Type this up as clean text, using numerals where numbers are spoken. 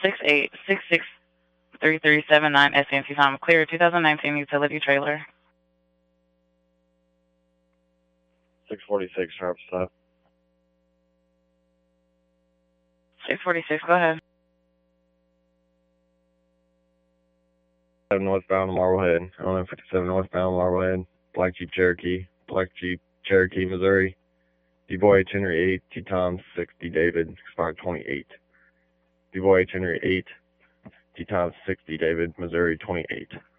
68663379 SNC Tom Clear 2019 utility trailer. 646 sharp stop. 646, go ahead. Northbound Marblehead, 1157 northbound Marblehead, Black Jeep Cherokee, Missouri. D-Boy H. Henry 8, T-Tom 60 David, expired 28. D-Boy H. Henry 8, T-Tom 60 David, Missouri 28.